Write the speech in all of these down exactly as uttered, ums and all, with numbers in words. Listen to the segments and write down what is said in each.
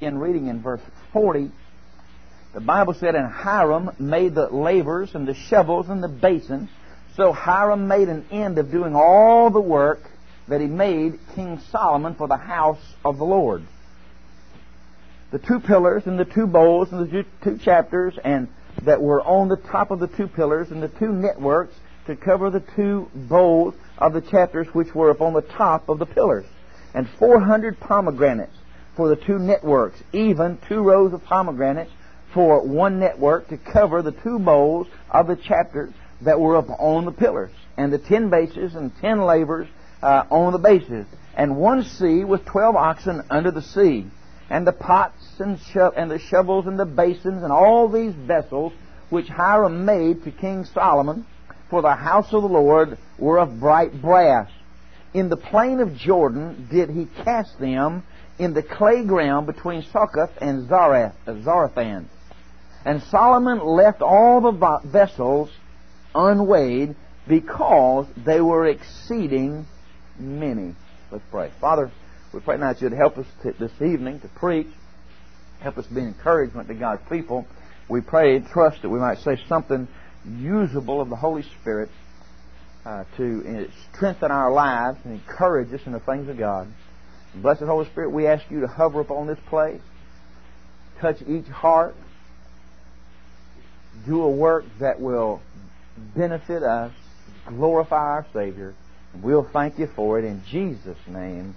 In reading in verse forty, the Bible said, "And Hiram made the lavers and the shovels and the basins." So Hiram made an end of doing all the work that he made King Solomon for the house of the Lord. The two pillars and the two bowls and the two chapters and that were on the top of the two pillars and the two networks to cover the two bowls of the chapters which were upon the top of the pillars, and four hundred pomegranates for the two networks, even two rows of pomegranates for one network to cover the two bowls of the chapters that were up on the pillars, and the ten bases and ten lavers uh, on the bases, and one sea with twelve oxen under the sea, and the pots and, sho- and the shovels and the basins and all these vessels which Hiram made to King Solomon for the house of the Lord were of bright brass. In the plain of Jordan did he cast them in the clay ground between Succoth and Zareth, Zarethan. And Solomon left all the vessels unweighed because they were exceeding many. Let's pray. Father, we pray now that you'd help us to, this evening to preach. Help us be an encouragement to God's people. We pray and trust that we might say something usable of the Holy Spirit uh, to strengthen our lives and encourage us in the things of God. Blessed Holy Spirit, we ask you to hover upon this place, touch each heart, do a work that will benefit us, glorify our Savior, and we'll thank you for it in Jesus' name.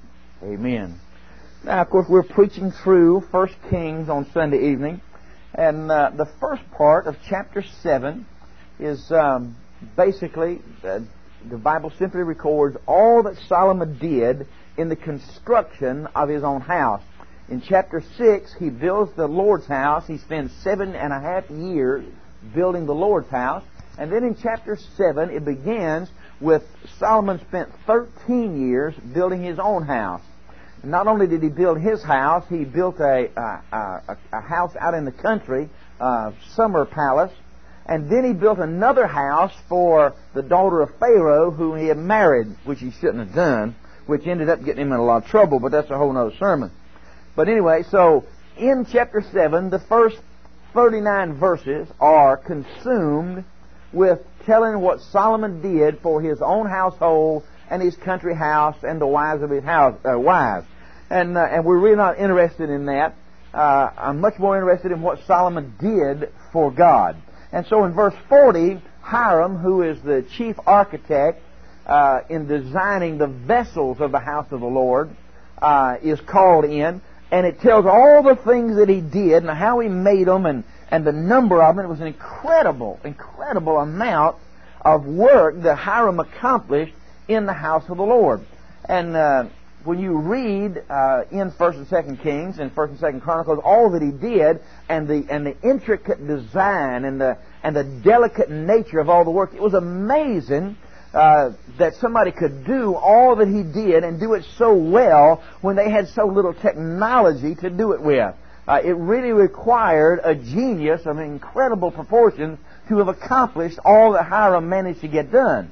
Amen. Now, of course, we're preaching through First Kings on Sunday evening, and uh, the first part of chapter seven is um, basically, uh, the Bible simply records all that Solomon did in the construction of his own house. In chapter six, he builds the Lord's house. He spends seven and a half years building the Lord's house. And then in chapter seven, it begins with Solomon spent thirteen years building his own house. And not only did he build his house, he built a, a, a, a house out in the country, a summer palace. And then he built another house for the daughter of Pharaoh, who he had married, which he shouldn't have done, which ended up getting him in a lot of trouble, but that's a whole other sermon. But anyway, so in chapter seven, the first thirty-nine verses are consumed with telling what Solomon did for his own household and his country house and the wives of his house, uh, wives. And, uh, and we're really not interested in that. Uh, I'm much more interested in what Solomon did for God. And so in verse forty, Hiram, who is the chief architect uh, in designing the vessels of the house of the Lord, uh, is called in. And it tells all the things that he did and how he made them and, and the number of them. It was an incredible, incredible amount of work that Hiram accomplished in the house of the Lord. And uh, when you read uh, in First and Second Kings and First and Second Chronicles all that he did and the and the intricate design and the and the delicate nature of all the work, it was amazing uh, that somebody could do all that he did and do it so well when they had so little technology to do it with. Uh, it really required a genius of incredible proportions to have accomplished all that Hiram managed to get done.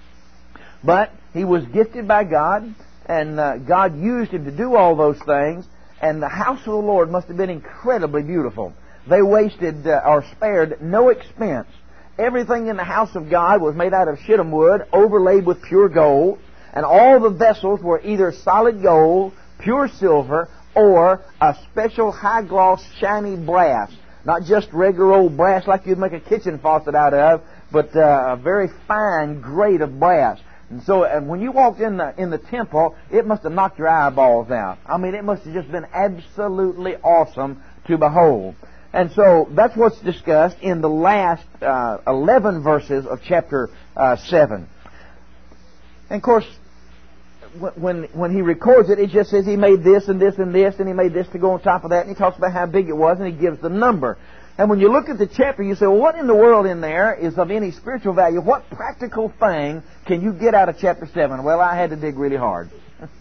But he was gifted by God, and uh, God used him to do all those things, and the house of the Lord must have been incredibly beautiful. They wasted uh, or spared no expense. Everything in the house of God was made out of shittim wood, overlaid with pure gold, and all the vessels were either solid gold, pure silver, or a special high-gloss, shiny brass. Not just regular old brass like you'd make a kitchen faucet out of, but uh, a very fine grade of brass. And so uh, when you walked in the in the temple, it must have knocked your eyeballs out. I mean, it must have just been absolutely awesome to behold. And so that's what's discussed in the last uh, eleven verses of chapter uh, seven. And of course, when when he records it, it just says he made this and this and this, and he made this to go on top of that, and he talks about how big it was, and he gives the number. And when you look at the chapter, you say, well, what in the world in there is of any spiritual value? What practical thing can you get out of chapter seven? Well, I had to dig really hard.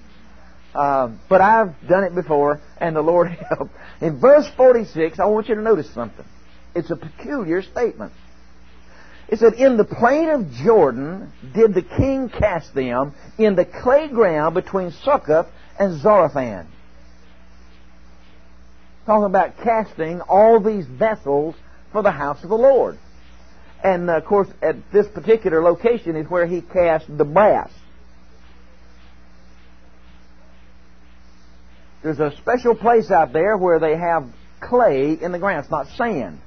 uh, but I've done it before, and the Lord helped. In verse forty-six, I want you to notice something. It's a peculiar statement. It said, in the plain of Jordan did the king cast them in the clay ground between Succoth and Zarethan. talking about casting all these vessels for the house of the Lord. And, uh, of course, at this particular location is where he cast the brass. There's a special place out there where they have clay in the ground. It's not sand.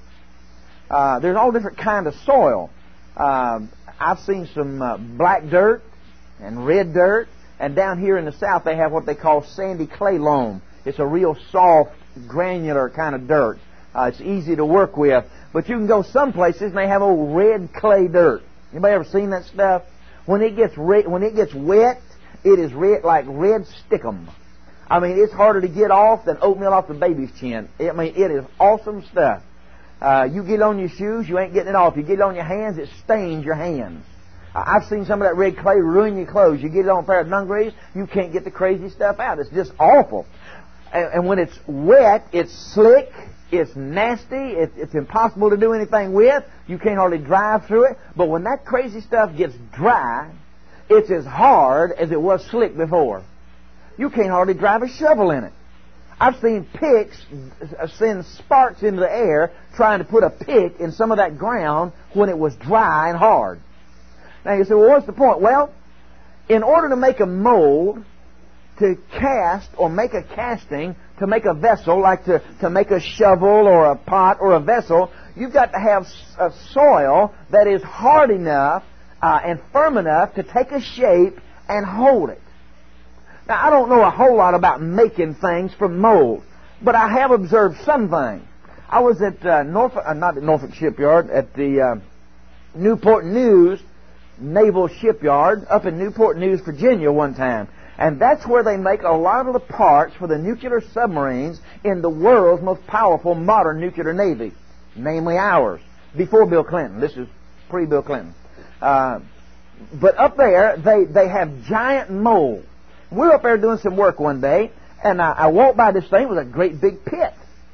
Uh, there's all different kind of soil. Uh, I've seen some uh, black dirt and red dirt. And down here in the south they have what they call sandy clay loam. It's a real soft, granular kind of dirt. Uh, it's easy to work with. But you can go some places and they have old red clay dirt. Anybody ever seen that stuff? When it gets red, when it gets wet, it is red like red stickum. I mean, it's harder to get off than oatmeal off the baby's chin. I mean, it is awesome stuff. Uh, you get it on your shoes, you ain't getting it off. You get it on your hands, it stains your hands. I've seen some of that red clay ruin your clothes. You get it on a pair of dungarees, you can't get the crazy stuff out. It's just awful. And, and when it's wet, it's slick, it's nasty, it's, it's impossible to do anything with. You can't hardly drive through it. But when that crazy stuff gets dry, it's as hard as it was slick before. You can't hardly drive a shovel in it. I've seen picks send sparks into the air trying to put a pick in some of that ground when it was dry and hard. Now you say, well, what's the point? Well, in order to make a mold, to cast or make a casting, to make a vessel, like to, to make a shovel or a pot or a vessel, you've got to have a soil that is hard enough uh, and firm enough to take a shape and hold it. Now, I don't know a whole lot about making things from mold, but I have observed some things. I was at uh, Norfolk, uh, not at Norfolk Shipyard, at the uh, Newport News Naval Shipyard up in Newport News, Virginia one time. And that's where they make a lot of the parts for the nuclear submarines in the world's most powerful modern nuclear navy, namely ours, before Bill Clinton. This is pre-Bill Clinton. Uh, but up there, they, they have giant molds. We were up there doing some work one day, and I, I walked by this thing. It was a great big pit.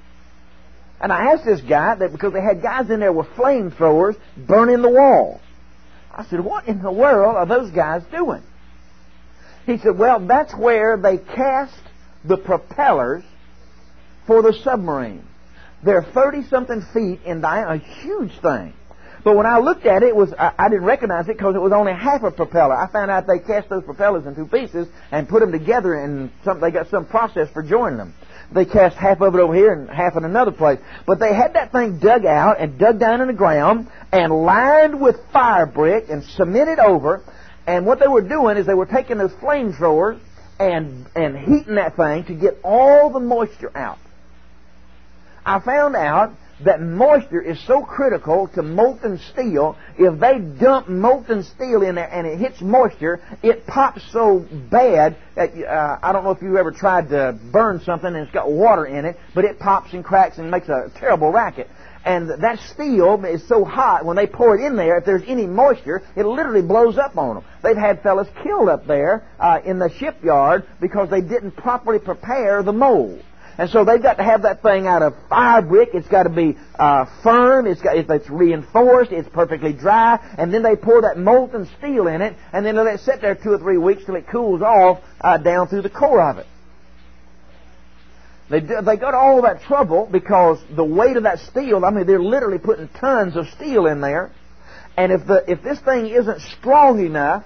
And I asked this guy, that because they had guys in there with flamethrowers burning the walls. I said, what in the world are those guys doing? He said, well, that's where they cast the propellers for the submarine. They're thirty-something feet in diameter, a huge thing. But when I looked at it, it was I, I didn't recognize it because it was only half a propeller. I found out they cast those propellers in two pieces and put them together, and some, they got some process for joining them. They cast half of it over here and half in another place. But they had that thing dug out and dug down in the ground and lined with fire brick and cemented over. And what they were doing is they were taking those flamethrowers and, and heating that thing to get all the moisture out. I found out that moisture is so critical to molten steel. If they dump molten steel in there and it hits moisture, it pops so bad that, uh, I don't know if you ever tried to burn something and it's got water in it, but it pops and cracks and makes a terrible racket. And that steel is so hot, when they pour it in there, if there's any moisture, it literally blows up on them. They've had fellas killed up there uh, in the shipyard because they didn't properly prepare the mold. And so they've got to have that thing out of fire brick. It's got to be uh, firm. It's got, if it's reinforced, it's perfectly dry. And then they pour that molten steel in it, and then they let it sit there two or three weeks till it cools off uh, down through the core of it. They do, they go to all of that trouble because the weight of that steel, I mean, they're literally putting tons of steel in there. And if the if this thing isn't strong enough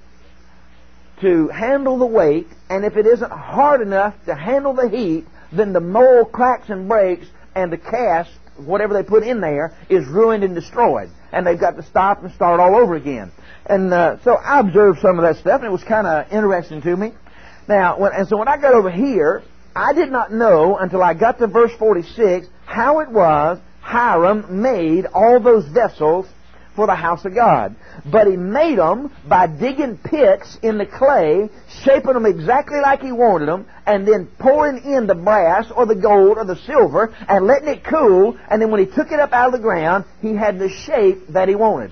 to handle the weight, and if it isn't hard enough to handle the heat, then the mold cracks and breaks, and the cast, whatever they put in there, is ruined and destroyed. And they've got to stop and start all over again. And uh, so I observed some of that stuff, and it was kind of interesting to me. Now, when, and so when I got over here, I did not know until I got to verse forty-six how it was Hiram made all those vessels for the house of God. But he made them by digging pits in the clay, shaping them exactly like he wanted them, and then pouring in the brass or the gold or the silver and letting it cool, and then when he took it up out of the ground, he had the shape that he wanted.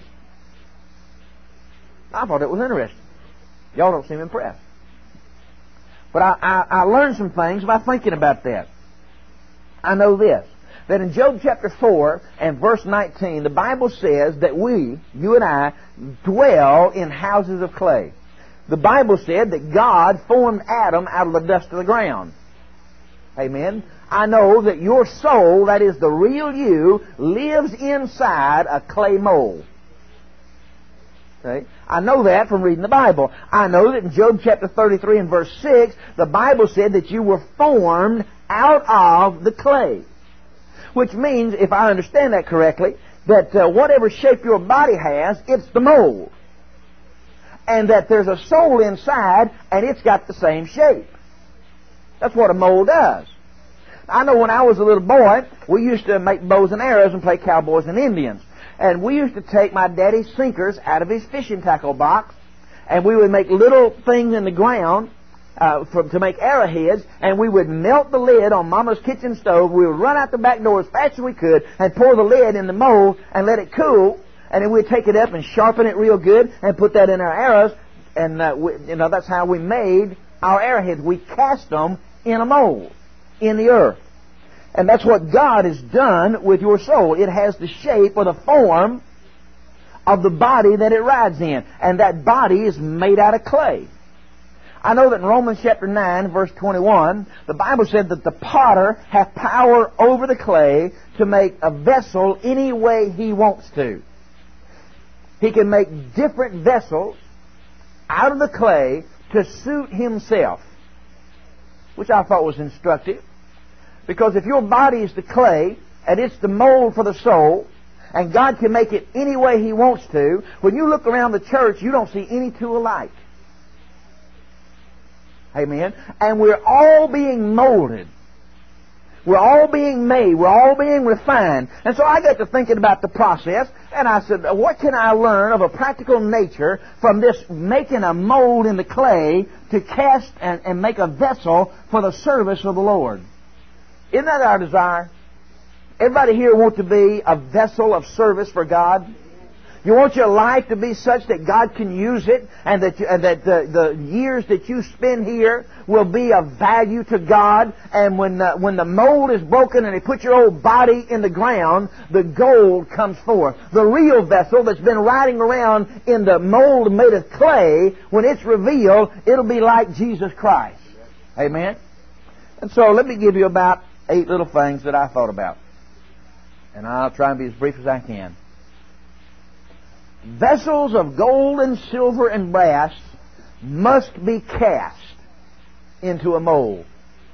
I thought it was interesting. Y'all don't seem impressed. But I, I, I learned some things by thinking about that. I know this, that in Job chapter four and verse nineteen, the Bible says that we, you and I, dwell in houses of clay. The Bible said that God formed Adam out of the dust of the ground. Amen. I know that your soul, that is the real you, lives inside a clay mold. Okay? I know that from reading the Bible. I know that in Job chapter thirty-three and verse six, the Bible said that you were formed out of the clay. Which means, if I understand that correctly, that uh, whatever shape your body has, it's the mold. And that there's a soul inside, and it's got the same shape. That's what a mold does. I know when I was a little boy, we used to make bows and arrows and play cowboys and Indians. And we used to take my daddy's sinkers out of his fishing tackle box, and we would make little things in the ground uh, for, to make arrowheads, and we would melt the lid on Mama's kitchen stove. We would run out the back door as fast as we could and pour the lid in the mold and let it cool, and then we'd take it up and sharpen it real good and put that in our arrows, and uh, we, you know that's how we made our arrowheads. We cast them in a mold, in the earth. And that's what God has done with your soul. It has the shape or the form of the body that it rides in. And that body is made out of clay. I know that in Romans chapter nine, verse twenty-one, the Bible said that the potter hath power over the clay to make a vessel any way he wants to. He can make different vessels out of the clay to suit himself, which I thought was instructive. Because if your body is the clay, and it's the mold for the soul, and God can make it any way He wants to, when you look around the church, you don't see any two alike. Amen? And we're all being molded. We're all being made. We're all being refined. And so I got to thinking about the process, and I said, what can I learn of a practical nature from this making a mold in the clay to cast and, and make a vessel for the service of the Lord? Isn't that our desire? Everybody here wants to be a vessel of service for God? You want your life to be such that God can use it, and that, you, and that the, the years that you spend here will be of value to God. And when the, when the mold is broken and they put your old body in the ground, the gold comes forth. The real vessel that's been riding around in the mold made of clay, when it's revealed, it'll be like Jesus Christ. Amen? And so let me give you about eight little things that I thought about. And I'll try and be as brief as I can. Vessels of gold and silver and brass must be cast into a mold.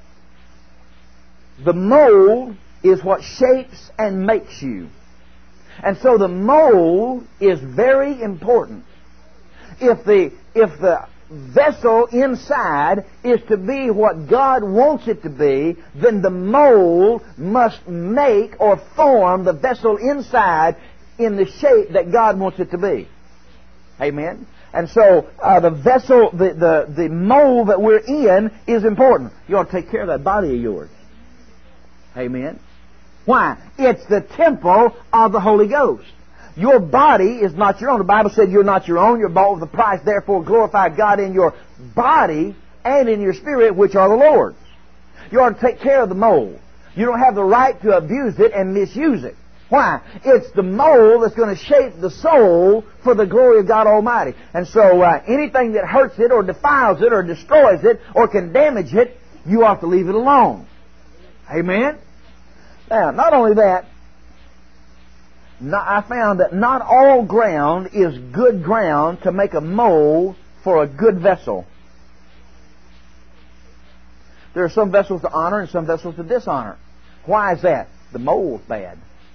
The mold is what shapes and makes you. And so the mold is very important. If the, if the vessel inside is to be what God wants it to be, then the mold must make or form the vessel inside in the shape that God wants it to be. Amen? And so uh, the vessel, the, the, the mold that we're in is important. You ought to take care of that body of yours. Amen? Why? It's the temple of the Holy Ghost. Your body is not your own. The Bible said you're not your own. You're bought with a price. Therefore, glorify God in your body and in your spirit, which are the Lord's. You ought to take care of the mold. You don't have the right to abuse it and misuse it. Why? It's the mold that's going to shape the soul for the glory of God Almighty. And so uh, anything that hurts it or defiles it or destroys it or can damage it, you ought to leave it alone. Amen? Now, not only that, I found that not all ground is good ground to make a mold for a good vessel. There are some vessels to honor and some vessels to dishonor. Why is that? The mold's bad.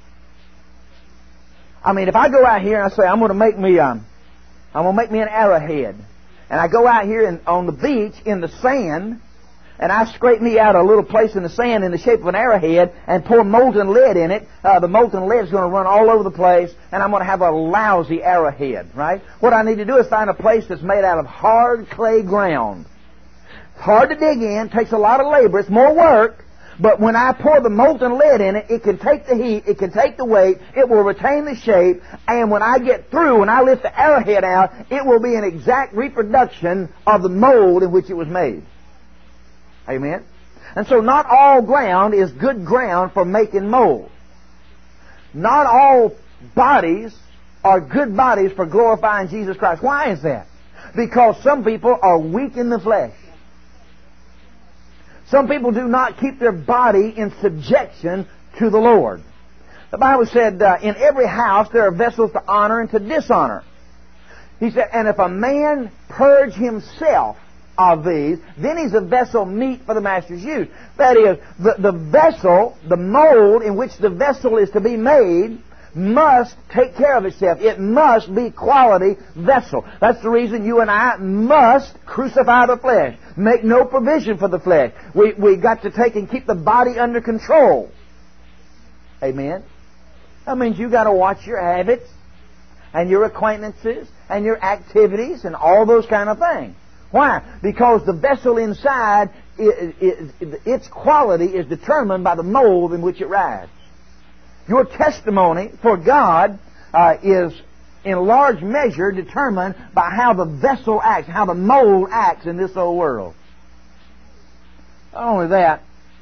I mean, if I go out here and I say, I'm going to make me, um, I'm going to make me an arrowhead, and I go out here and, on the beach in the sand, and I scrape me out a little place in the sand in the shape of an arrowhead and pour molten lead in it, uh, the molten lead is going to run all over the place, and I'm going to have a lousy arrowhead, right? What I need to do is find a place that's made out of hard clay ground. It's hard to dig in, takes a lot of labor, it's more work, but when I pour the molten lead in it, it can take the heat, it can take the weight, it will retain the shape, and when I get through, when I lift the arrowhead out, it will be an exact reproduction of the mold in which it was made. Amen? And so not all ground is good ground for making mold. Not all bodies are good bodies for glorifying Jesus Christ. Why is that? Because some people are weak in the flesh. Some people do not keep their body in subjection to the Lord. The Bible said, uh, in every house there are vessels to honor and to dishonor. He said, and if a man purge himself of these, then he's a vessel meet for the master's use. That is, the, the vessel, the mold in which the vessel is to be made, must take care of itself. It must be quality vessel. That's the reason you and I must crucify the flesh. Make no provision for the flesh. We we got to take and keep the body under control. Amen. That means you got to watch your habits and your acquaintances and your activities and all those kind of things. Why? Because the vessel inside, it, it, it, its quality is determined by the mold in which it rides. Your testimony for God uh, is in large measure determined by how the vessel acts, how the mold acts in this old world. Not only that,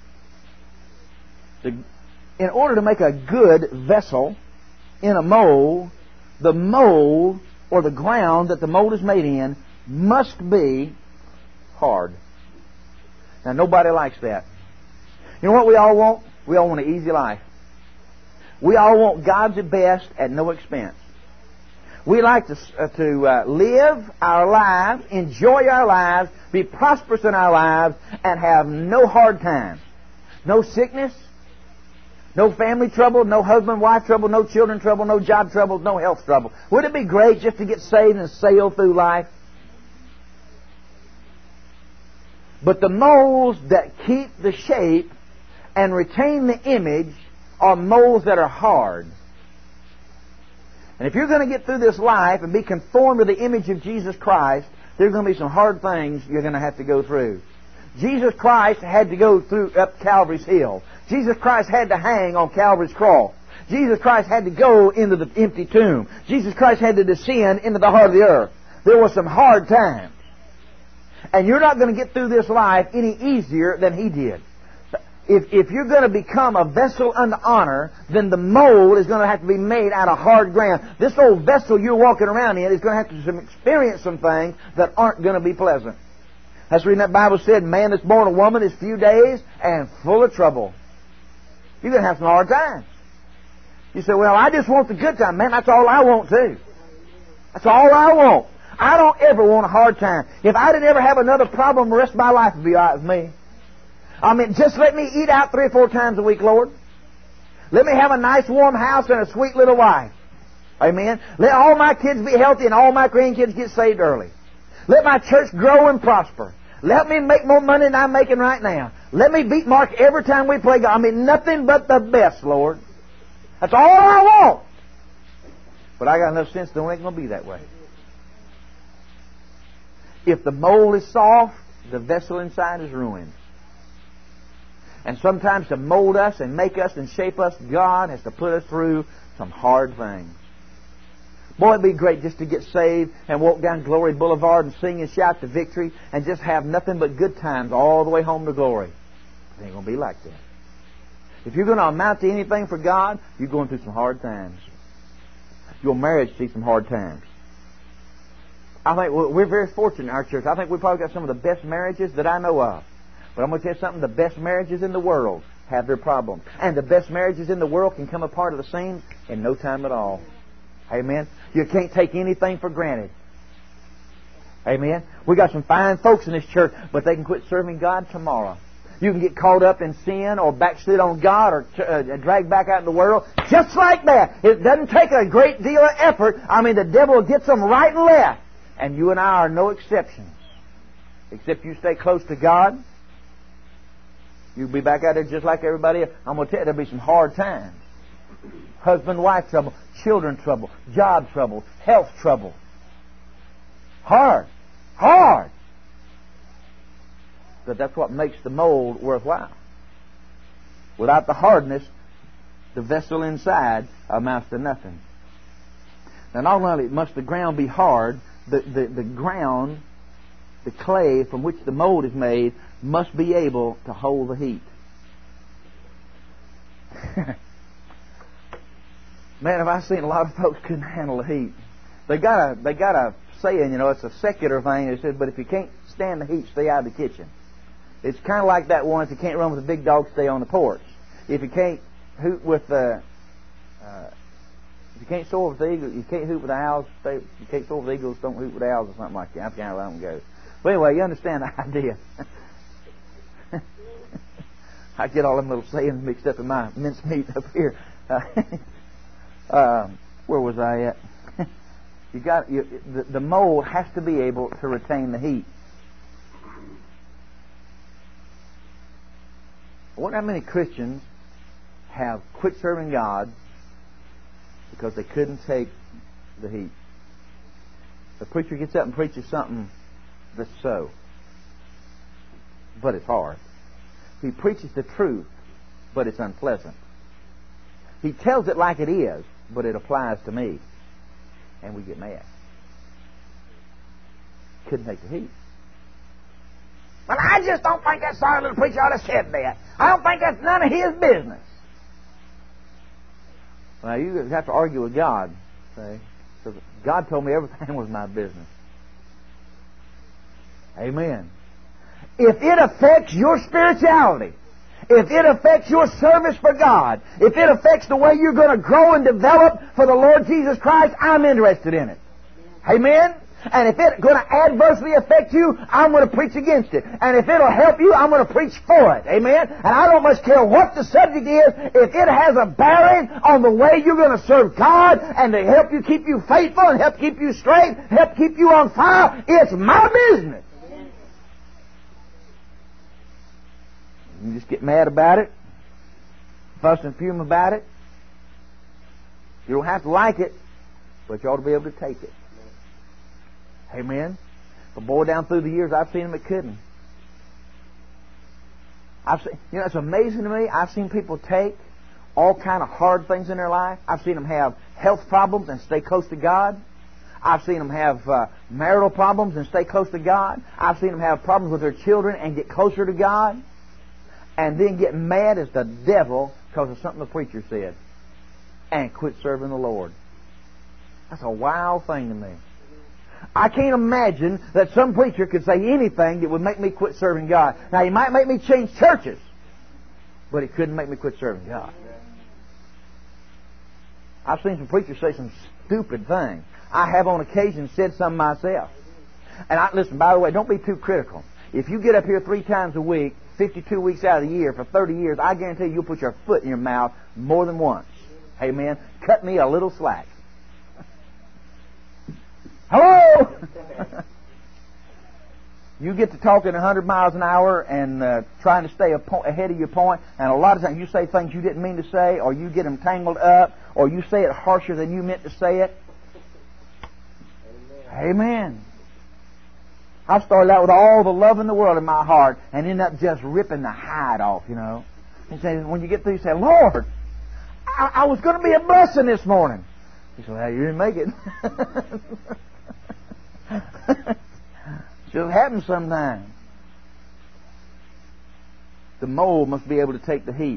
the, in order to make a good vessel in a mold, the mold or the ground that the mold is made in must be hard. Now, nobody likes that. You know what we all want? We all want an easy life. We all want God's best at no expense. We like to, uh, to uh, live our lives, enjoy our lives, be prosperous in our lives, and have no hard times. No sickness, no family trouble, no husband-wife trouble, no children trouble, no job trouble, no health trouble. Would it be great just to get saved and sail through life? But the molds that keep the shape and retain the image are molds that are hard. And if you're going to get through this life and be conformed to the image of Jesus Christ, there's going to be some hard things you're going to have to go through. Jesus Christ had to go through up Calvary's hill. Jesus Christ had to hang on Calvary's cross. Jesus Christ had to go into the empty tomb. Jesus Christ had to descend into the heart of the earth. There were some hard times. And you're not going to get through this life any easier than He did. If, if you're going to become a vessel unto honor, then the mold is going to have to be made out of hard ground. This old vessel you're walking around in is going to have to some, experience some things that aren't going to be pleasant. That's the reason that Bible said, man that's born of woman is few days and full of trouble. You're going to have some hard times. You say, well, I just want the good time. Man, that's all I want too. That's all I want. I don't ever want a hard time. If I didn't ever have another problem, the rest of my life would be all right with me. I mean, just let me eat out three or four times a week, Lord. Let me have a nice warm house and a sweet little wife. Amen. Let all my kids be healthy and all my grandkids get saved early. Let my church grow and prosper. Let me make more money than I'm making right now. Let me beat Mark every time we play God. I mean, nothing but the best, Lord. That's all I want. But I got enough sense to know it ain't going to be that way. If the mold is soft, the vessel inside is ruined. And sometimes to mold us and make us and shape us, God has to put us through some hard things. Boy, it'd be great just to get saved and walk down Glory Boulevard and sing and shout to victory and just have nothing but good times all the way home to glory. It ain't going to be like that. If you're going to amount to anything for God, you're going through some hard times. Your marriage sees some hard times. I think we're very fortunate in our church. I think we've probably got some of the best marriages that I know of. But I'm going to tell you something, the best marriages in the world have their problems. And the best marriages in the world can come apart of the seams in no time at all. Amen? You can't take anything for granted. Amen? We got some fine folks in this church, but they can quit serving God tomorrow. You can get caught up in sin or backslid on God or uh, dragged back out in the world just like that. It doesn't take a great deal of effort. I mean, the devil gets them right and left. And you and I are no exceptions. Except you stay close to God. You'll be back out there just like everybody else. I'm going to tell you, there'll be some hard times. Husband-wife trouble, children trouble, job trouble, health trouble. Hard. Hard. But that's what makes the mold worthwhile. Without the hardness, the vessel inside amounts to nothing. Now, not only must the ground be hard, the, the, the ground, the clay from which the mold is made, must be able to hold the heat. Man, have I seen a lot of folks couldn't handle the heat. They got a they got a saying, you know, it's a secular thing. They said, but if you can't stand the heat, stay out of the kitchen. It's kind of like that one, if you can't run with a big dog, stay on the porch. If you can't hoot with the... Uh, if you can't soar with the eagles, you can't hoot with the owls, stay, you can't soar with the eagles, don't hoot with the owls or something like that. That's kind of how it goes. But anyway, you understand the idea. I get all them little sayings mixed up in my mincemeat up here. Uh, uh, where was I at? you got you, the, the mold has to be able to retain the heat. I wonder how many Christians have quit serving God because they couldn't take the heat. The preacher gets up and preaches something that's so, but it's hard. He preaches the truth, but it's unpleasant. He tells it like it is, but it applies to me. And we get mad. Couldn't take the heat. Well, I just don't think that sorry little preacher ought to said that. I don't think that's none of his business. Well, you have to argue with God, see? Because God told me everything was my business. Amen. If it affects your spirituality, if it affects your service for God, if it affects the way you're going to grow and develop for the Lord Jesus Christ, I'm interested in it. Amen? And if it's going to adversely affect you, I'm going to preach against it. And if it'll help you, I'm going to preach for it. Amen? And I don't much care what the subject is. If it has a bearing on the way you're going to serve God and to help you keep you faithful and help keep you straight, help keep you on fire, it's my business. You just get mad about it, fuss and fume about it. You don't have to like it, but you ought to be able to take it. Amen. But boy, down through the years, I've seen them that couldn't. I've seen, you know, it's amazing to me. I've seen people take all kind of hard things in their life. I've seen them have health problems and stay close to God. I've seen them have uh, marital problems and stay close to God. I've seen them have problems with their children and get closer to God. And then get mad as the devil because of something the preacher said. And quit serving the Lord. That's a wild thing to me. I can't imagine that some preacher could say anything that would make me quit serving God. Now, he might make me change churches, but he couldn't make me quit serving God. I've seen some preachers say some stupid things. I have on occasion said some myself. And I, listen, by the way, don't be too critical. If you get up here three times a week, fifty-two weeks out of the year, for thirty years, I guarantee you'll put your foot in your mouth more than once. Amen. Cut me a little slack. Hello! You get to talking a hundred miles an hour and uh, trying to stay a po- ahead of your point, and a lot of times you say things you didn't mean to say, or you get them tangled up, or you say it harsher than you meant to say it. Amen. Amen. I started out with all the love in the world in my heart and ended up just ripping the hide off, you know. And say, when you get through, you say, Lord, I, I was going to be a blessing this morning. He said, well, you didn't make it. Just happens sometimes. The mold must be able to take the heat.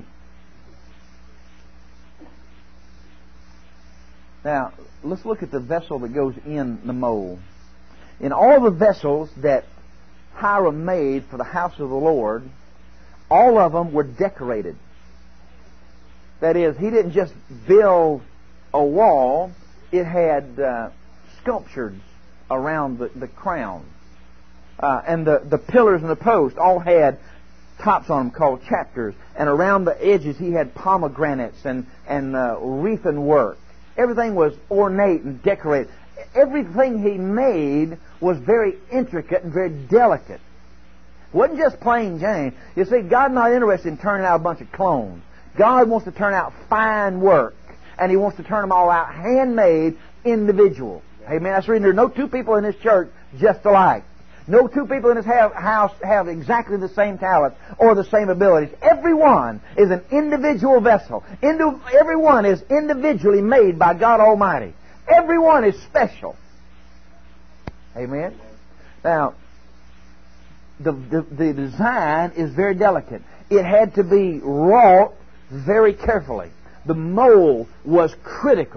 Now, let's look at the vessel that goes in the mold. In all the vessels that Hiram made for the house of the Lord, all of them were decorated. That is, he didn't just build a wall, it had uh, sculptures around the, the crown. Uh, and the, the pillars and the posts all had tops on them called chapters. And around the edges he had pomegranates and, and uh, wreathen work. Everything was ornate and decorated. Everything he made was very intricate and very delicate. It wasn't just plain Jane. You see, God's not interested in turning out a bunch of clones. God wants to turn out fine work. And He wants to turn them all out handmade, individual. Amen. That's the reason there are no two people in this church just alike. No two people in this house have exactly the same talents or the same abilities. Everyone is an individual vessel. Everyone is individually made by God Almighty. Everyone is special. Amen. Now, the, the, the design is very delicate. It had to be wrought very carefully. The mold was critical.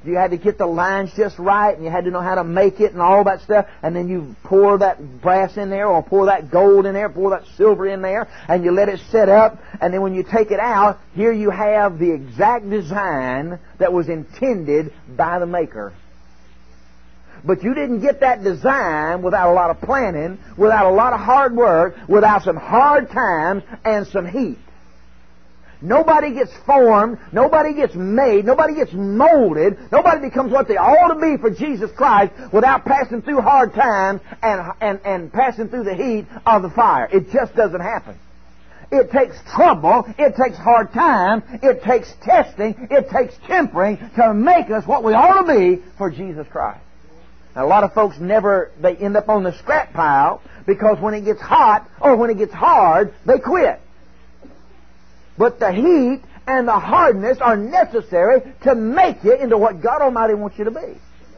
you had to get the lines just right, and you had to know how to make it and all that stuff, and then you pour that brass in there, or pour that gold in there, pour that silver in there, and you let it set up, and then when you take it out, here you have the exact design that was intended by the maker. But you didn't get that design without a lot of planning, without a lot of hard work, without some hard times and some heat. Nobody gets formed, nobody gets made, nobody gets molded, nobody becomes what they ought to be for Jesus Christ without passing through hard times and, and, and passing through the heat of the fire. It just doesn't happen. It takes trouble, it takes hard time, it takes testing, it takes tempering to make us what we ought to be for Jesus Christ. Now, a lot of folks never, they end up on the scrap pile because when it gets hot or when it gets hard, they quit. But the heat and the hardness are necessary to make you into what God Almighty wants you to be.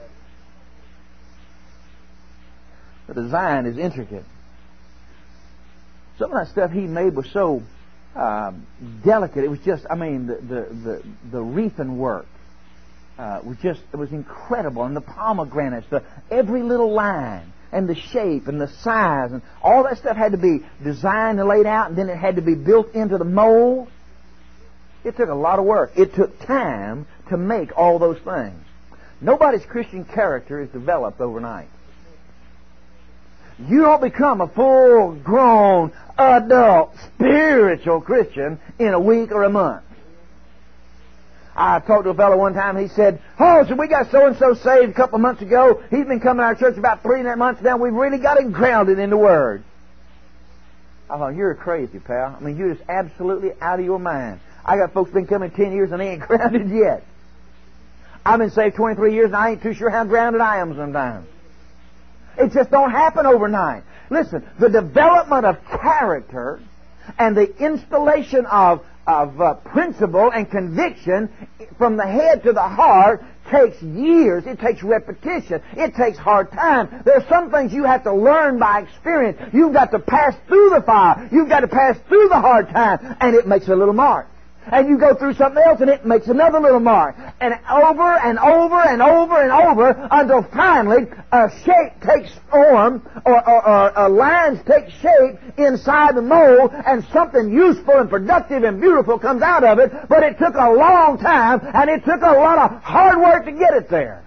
The design is intricate. Some of that stuff he made was so uh, delicate. It was just, I mean, the the the, the reefing work uh, was just, it was incredible. And the pomegranates, the every little line, and the shape and the size, and all that stuff had to be designed and laid out, and then it had to be built into the mold. It took a lot of work. It took time to make all those things. Nobody's Christian character is developed overnight. You don't become a full-grown, adult, spiritual Christian in a week or a month. I talked to a fellow one time, he said, oh, so we got so-and-so saved a couple of months ago. He's been coming to our church about three and a half months now. We've really got him grounded in the Word. I thought, you're crazy, pal. I mean, you're just absolutely out of your mind. I got folks been coming ten years and they ain't grounded yet. I've been saved twenty-three years and I ain't too sure how grounded I am sometimes. It just don't happen overnight. Listen, the development of character and the installation of of uh, principle and conviction from the head to the heart takes years. It takes repetition. It takes hard time. There are some things you have to learn by experience. You've got to pass through the fire. You've got to pass through the hard time, and it makes a little mark. And you go through something else and it makes another little mark. And over and over and over and over until finally a shape takes form, or, or, or uh, lines take shape inside the mold, and something useful and productive and beautiful comes out of it. But it took a long time and it took a lot of hard work to get it there.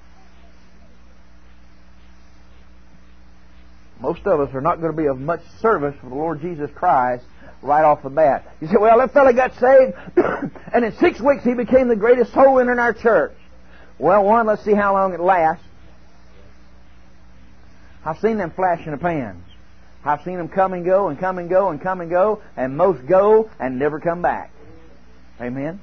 Most of us are not going to be of much service for the Lord Jesus Christ right off the bat. You say, well, that fellow got saved, and in six weeks he became the greatest soul winner in our church. Well, one, let's see how long it lasts. I've seen them flash in the pans. I've seen them come and go and come and go and come and go, and most go and never come back. Amen?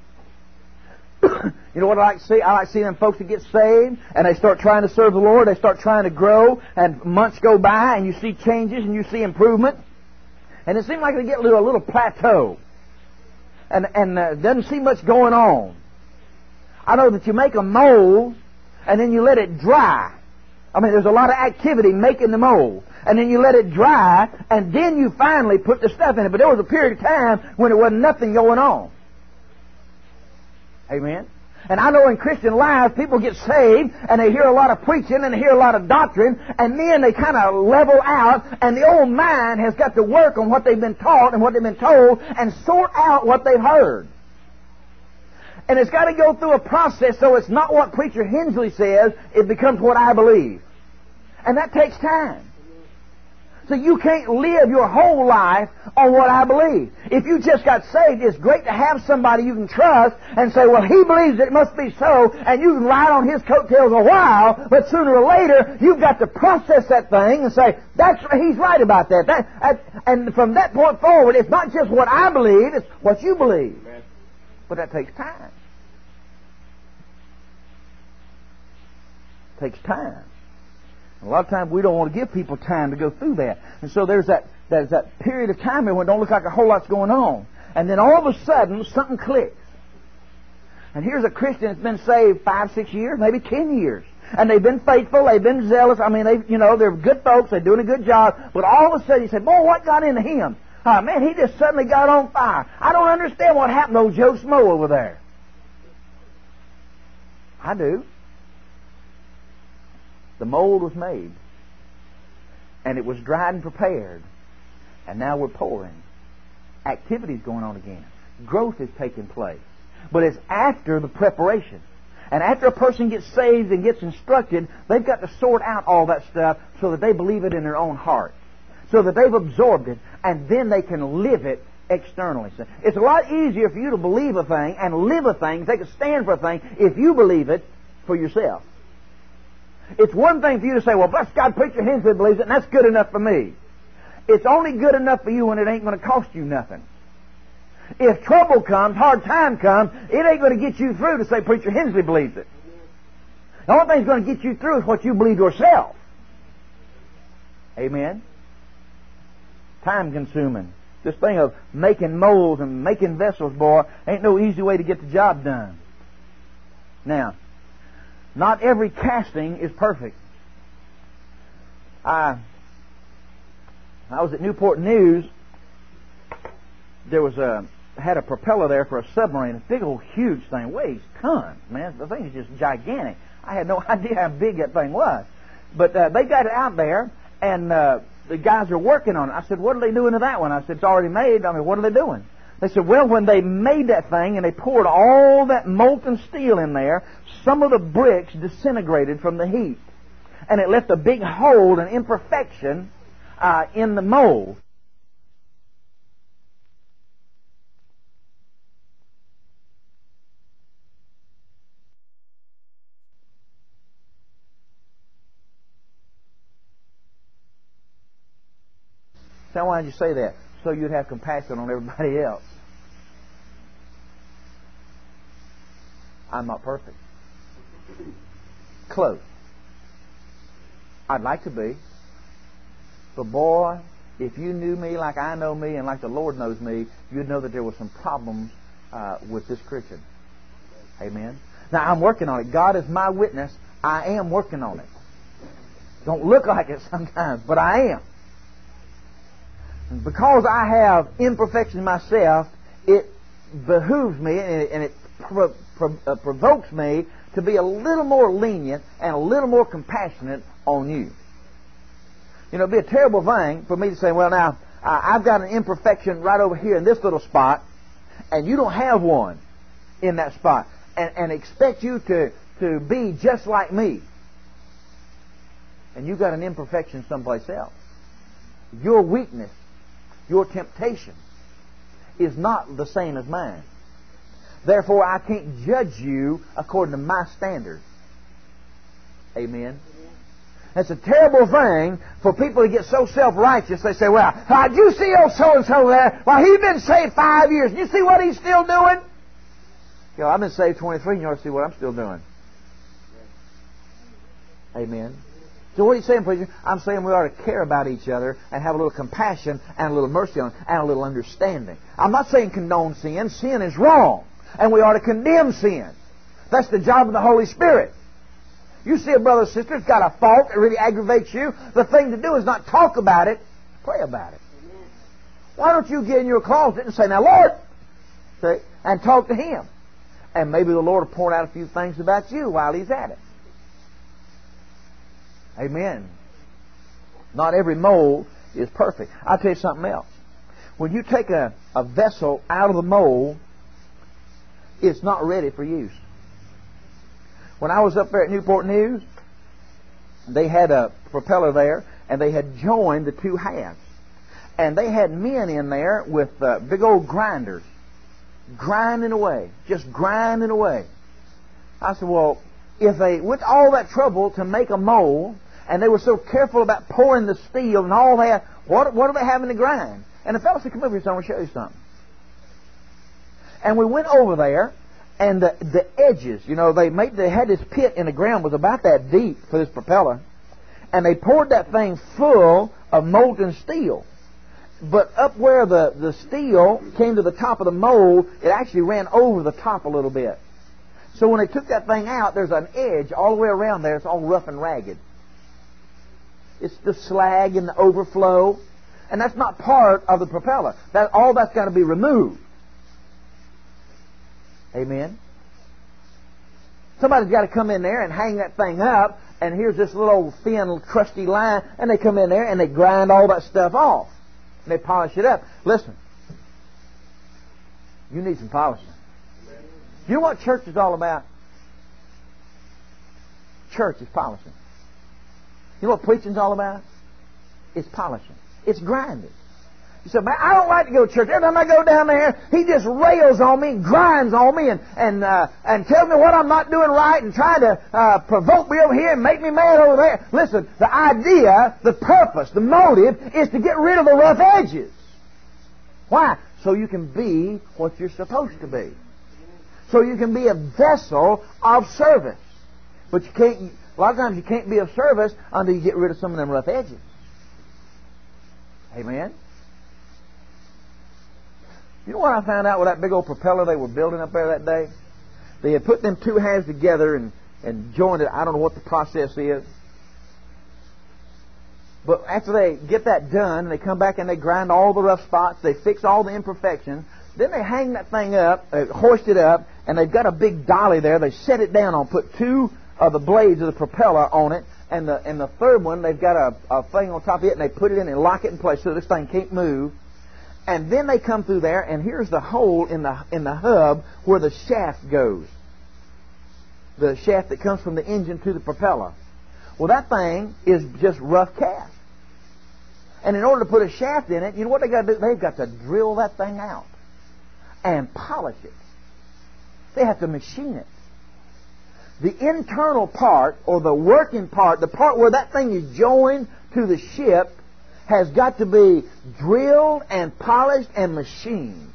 You know what I like to see? I like to see them folks that get saved, and they start trying to serve the Lord, they start trying to grow, and months go by, and you see changes, and you see improvement. And it seems like they get to a little plateau. And and uh, doesn't seem much going on. I know that you make a mold, and then you let it dry. I mean, there's a lot of activity making the mold. And then you let it dry, and then you finally put the stuff in it. But there was a period of time when there wasn't nothing going on. Amen? And I know in Christian life, people get saved, and they hear a lot of preaching, and they hear a lot of doctrine, and then they kind of level out, and the old mind has got to work on what they've been taught and what they've been told, and sort out what they've heard. And it's got to go through a process, so it's not what Preacher Hensley says, it becomes what I believe. And that takes time. So you can't live your whole life on what I believe. If you just got saved, it's great to have somebody you can trust and say, well, he believes it must be so, and you can ride on his coattails a while, but sooner or later, you've got to process that thing and say, that's he's right about that. that, that and from that point forward, it's not just what I believe, it's what you believe. Amen. But that takes time. It takes time. A lot of times we don't want to give people time to go through that. And so there's that there's that period of time when it don't look like a whole lot's going on. And then all of a sudden, something clicks. And here's a Christian that's been saved five, six years, maybe ten years. And they've been faithful, they've been zealous. I mean, they, you know, they're good folks, they're doing a good job. But all of a sudden you say, boy, what got into him? Oh, man, he just suddenly got on fire. I don't understand what happened to old Joe Smo over there. I do. The mold was made, and it was dried and prepared, and now we're pouring. Activity's going on again. Growth is taking place. But it's after the preparation. And after a person gets saved and gets instructed, they've got to sort out all that stuff so that they believe it in their own heart. So that they've absorbed it, and then they can live it externally. So it's a lot easier for you to believe a thing and live a thing, take a stand for a thing, if you believe it for yourself. It's one thing for you to say, well, bless God, Preacher Hensley believes it, and that's good enough for me. It's only good enough for you when it ain't going to cost you nothing. If trouble comes, hard time comes, it ain't going to get you through to say Preacher Hensley believes it. The only thing that's going to get you through is what you believe yourself. Amen? Time consuming. This thing of making molds and making vessels, boy, ain't no easy way to get the job done. Now, not every casting is perfect. I, I was at Newport News. There was a had a propeller there for a submarine, a big old huge thing, weighs tons, man. The thing is just gigantic. I had no idea how big that thing was. But uh, they got it out there, and uh, the guys are working on it. I said, what are they doing to that one? I said, it's already made. I mean, what are they doing? They said, well, when they made that thing and they poured all that molten steel in there, some of the bricks disintegrated from the heat. And it left a big hole, an imperfection uh, in the mold. Now, why did you say that? So you'd have compassion on everybody else. I'm not perfect. Close. I'd like to be. But boy, if you knew me like I know me and like the Lord knows me, you'd know that there were some problems uh, with this Christian. Amen? Now, I'm working on it. God is my witness. I am working on it. Don't look like it sometimes, but I am. Because I have imperfection myself, it behooves me and it, and it pro, pro, uh, provokes me to be a little more lenient and a little more compassionate on you. You know, it'd be a terrible thing for me to say, well, now, uh, I've got an imperfection right over here in this little spot, and you don't have one in that spot, and, and expect you to, to be just like me. And you've got an imperfection someplace else. Your weakness, your temptation is not the same as mine. Therefore, I can't judge you according to my standards. Amen? It's a terrible thing for people to get so self-righteous. They say, well, uh, did you see old so-and-so there? Well, he's been saved five years. You see what he's still doing? You know, I've been saved twenty-three, and you ought to see what I'm still doing. Amen? So what are you saying, preacher? I'm saying we ought to care about each other and have a little compassion and a little mercy on it and a little understanding. I'm not saying condone sin. Sin is wrong. And we ought to condemn sin. That's the job of the Holy Spirit. You see a brother or sister that's got a fault that really aggravates you, the thing to do is not talk about it, pray about it. Why don't you get in your closet and say, now, Lord, see, and talk to Him. And maybe the Lord will point out a few things about you while He's at it. Amen. Not every mold is perfect. I'll tell you something else. When you take a, a vessel out of the mold, it's not ready for use. When I was up there at Newport News, they had a propeller there, and they had joined the two halves. And they had men in there with uh, big old grinders, grinding away, just grinding away. I said, well, if they went all that trouble to make a mold, and they were so careful about pouring the steel and all that, what, what are they having to grind? And the fellow said, come over here, son, I want to show you something. And we went over there, and the, the edges, you know, they made they had this pit in the ground was about that deep for this propeller, and they poured that thing full of molten steel. But up where the, the steel came to the top of the mold, it actually ran over the top a little bit. So when they took that thing out, there's an edge all the way around there. It's all rough and ragged. It's the slag and the overflow. And that's not part of the propeller. That, all that's got to be removed. Amen? Somebody's got to come in there and hang that thing up, and here's this little old thin, crusty line, and they come in there and they grind all that stuff off. And they polish it up. Listen, you need some polishing. You know what church is all about? Church is polishing. You know what preaching's all about? It's polishing. It's grinding. You say, man, I don't like to go to church. Every time I go down there, he just rails on me and grinds on me and and uh, and tells me what I'm not doing right and trying to uh, provoke me over here and make me mad over there. Listen, the idea, the purpose, the motive is to get rid of the rough edges. Why? So you can be what you're supposed to be. So you can be a vessel of service. But you can't. A lot of times you can't be of service until you get rid of some of them rough edges. Amen. You know what I found out with that big old propeller they were building up there that day? They had put them two halves together and, and joined it. I don't know what the process is. But after they get that done, they come back and they grind all the rough spots. They fix all the imperfections. Then they hang that thing up, uh, hoist it up, and they've got a big dolly there. They set it down on, put two of the blades of the propeller on it, and the and the third one, they've got a, a thing on top of it, and they put it in and lock it in place so this thing can't move. And then they come through there, and here's the hole in the in the hub where the shaft goes. The shaft that comes from the engine to the propeller. Well, that thing is just rough cast. And in order to put a shaft in it, you know what they got to do? They've got to drill that thing out and polish it. They have to machine it. The internal part, or the working part, the part where that thing is joined to the ship, has got to be drilled and polished and machined.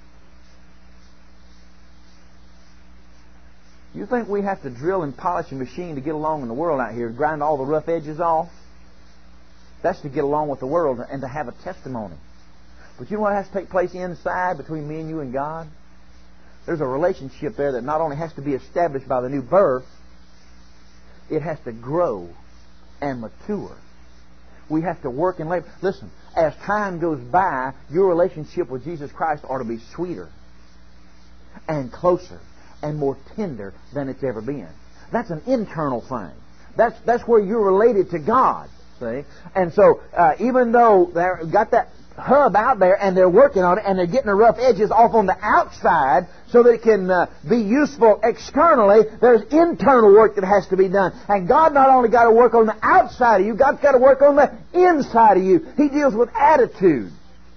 You think we have to drill and polish and machine to get along in the world out here, grind all the rough edges off? That's to get along with the world and to have a testimony. But you know what has to take place inside between me and you and God? There's a relationship there that not only has to be established by the new birth, it has to grow and mature. We have to work and labor. Listen, as time goes by, your relationship with Jesus Christ ought to be sweeter and closer and more tender than it's ever been. That's an internal thing. That's that's where you're related to God. See? And so, uh, even though they've got that hub out there and they're working on it and they're getting the rough edges off on the outside so that it can uh, be useful externally, there's internal work that has to be done. And God not only got to work on the outside of you, God's got to work on the inside of you. He deals with attitudes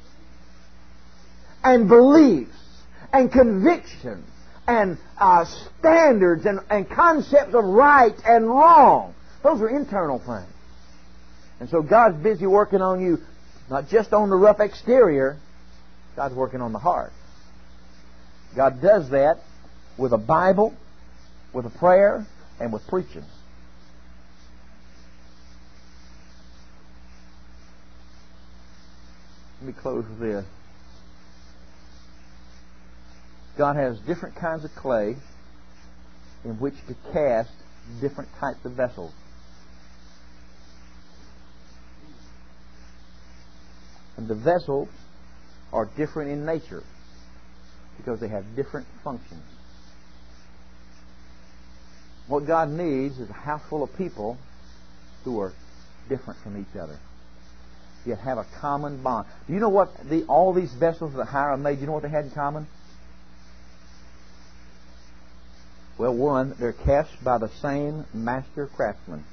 and beliefs and convictions and uh, standards and, and concepts of right and wrong. Those are internal things. And so God's busy working on you, not just on the rough exterior. God's working on the heart. God does that with a Bible, with a prayer, and with preaching. Let me close with this. God has different kinds of clay in which to cast different types of vessels. And the vessels are different in nature because they have different functions. What God needs is a house full of people who are different from each other, yet have a common bond. Do you know what the, all these vessels that Hiram made, you know what they had in common? Well, one, they're cast by the same master craftsman.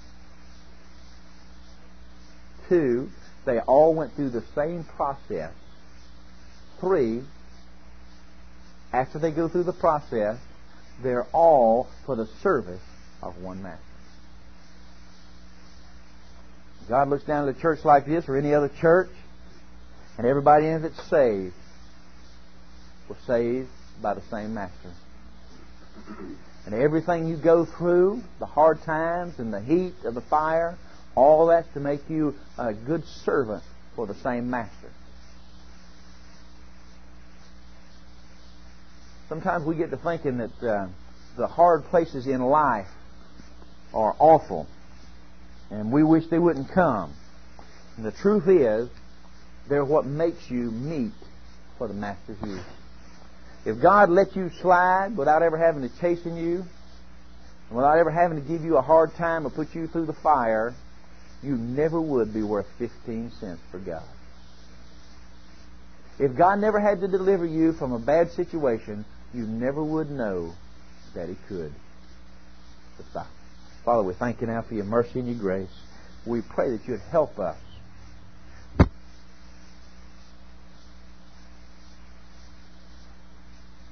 Two, they all went through the same process. Three, after they go through the process, they're all for the service of one master. God looks down at a church like this or any other church, and everybody in it's saved was saved by the same master. And everything you go through, the hard times and the heat of the fire, all that's to make you a good servant for the same master. Sometimes we get to thinking that uh, the hard places in life are awful, and we wish they wouldn't come. And the truth is, they're what makes you meet for the master's use. If God let you slide without ever having to chasten you, And without ever having to give you a hard time or put you through the fire, you never would be worth fifteen cents for God. If God never had to deliver you from a bad situation, you never would know that He could. But Father, we thank You now for Your mercy and Your grace. We pray that You'd help us